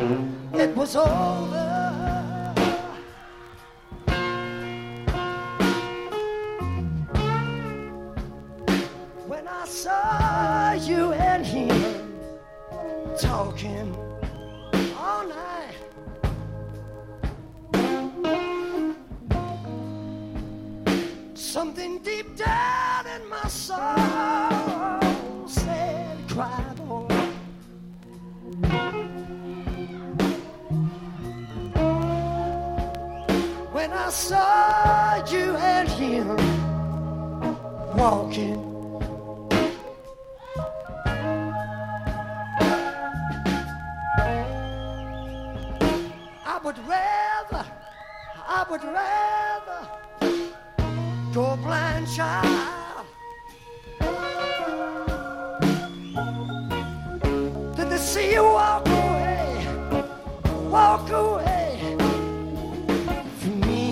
it was over. When I saw you and him talking all night, something deep down in my soul said, cry, boy. When I saw you and him walking, I would rather go a blind child than to see you walk away from me.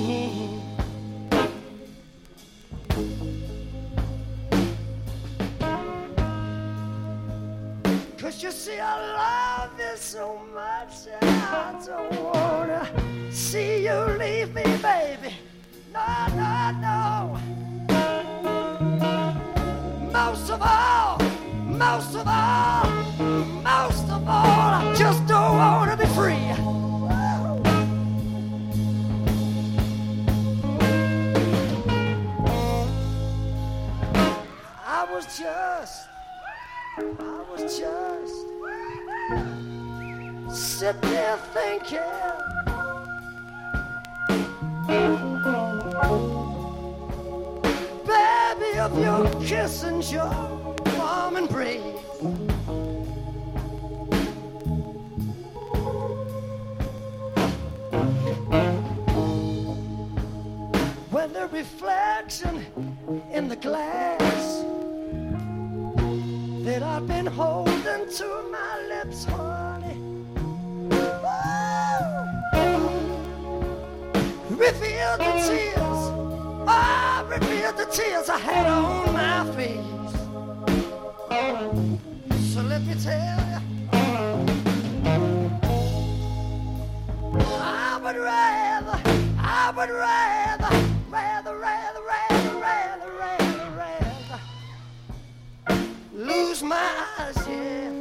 'Cause you see, I love you so much, I don't wanna see you leave me, baby. No, no, no. Most of all, I just don't wanna be free. I was just sitting there thinking, baby, of your kiss and your warm embrace. When the reflection in the glass that I've been holding to my lips, honey, revealed the tears. Revealed the tears I had on my face. So let me tell you, I would rather lose my eyes, yeah,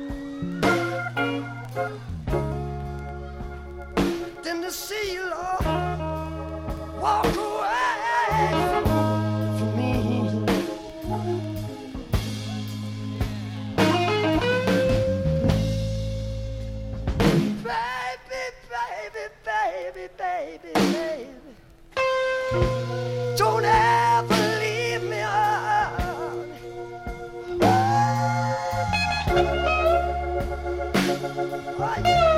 than to see you, Lord, walk away from me. Baby, don't ever leave me on. Oh, yeah.